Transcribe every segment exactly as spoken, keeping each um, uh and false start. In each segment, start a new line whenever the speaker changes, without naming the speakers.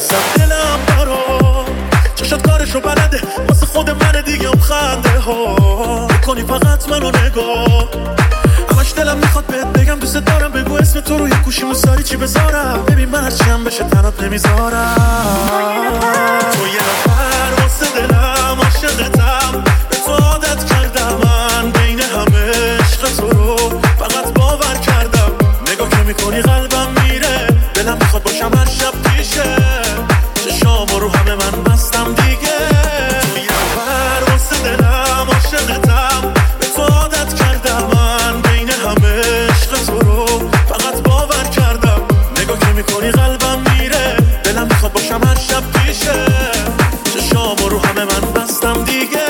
زد دلم برا چشات کارشو بلده واسه خود من دیگه اون خنده ها بکنی فقط منو نگاه همش دلم میخواد بهت بگم دوست دارم بگو اسم تو رو یه گوشی موساری چی بذارم ببین من هرچیم بشه تنات نمیذارم تو یه نفر واسه دلم عاشقتم به تو عادت کردم من بین همه عشق تو رو فقط باور کردم نگاه که میکنی قلبم میره دلم میخواد باشم هر شب پیشه چشام رو همه من بستم دیگه تو یه نفر واسه دلم عاشقتم به تو عادت کردم من بین همه عشق تو رو فقط باور کردم نگاه که میکنی قلبم میره دلم میخواد باشم هر شب پیشه چشام رو همه من بستم دیگه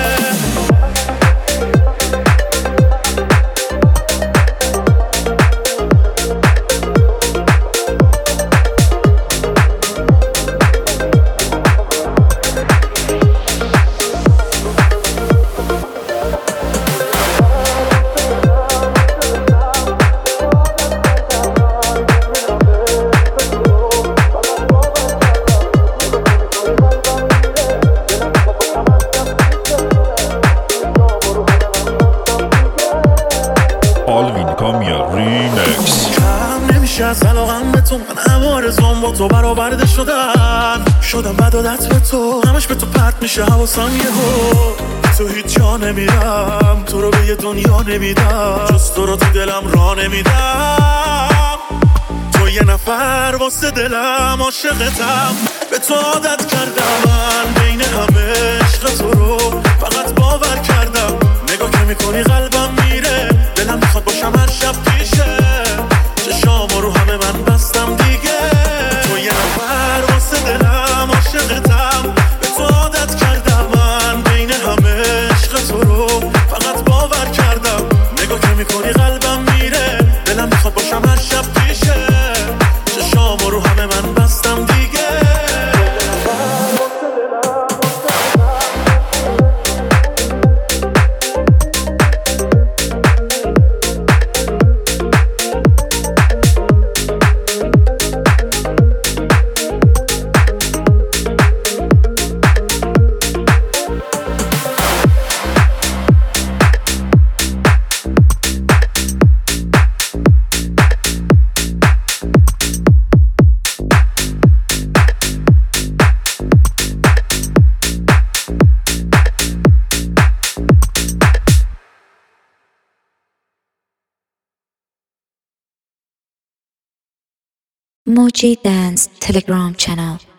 آلوین کامیا ریمکس.
کم نمیشه از علاقم به تو من همه آرزوام با تو برآورده شدن شدم بد عادت به تو همش به تو پرت میشه حواسم یهو تو هیچ جا نمیرم تو رو به یه دنیا نمیدم جز تو رو تو دلم را نمیدم تو یه نفر واسه دلم عاشقتم به تو عادت کردم من بین همه عشق تو رو فقط باور کردم نگاه که میکنی قلبم میره دلم میخواد باشم هر شب پیشه چشام رو همه من بستم دیگه تو یه نفر واسه دلم عاشقتم به تو عادت کردم من بین همه عشق تو رو فقط باور کردم نگاه که میکنی قلبم میره دلم میخواد باشم هر شب پیشه چشام رو همه من بستم دیگه
Moji Dance Telegram channel.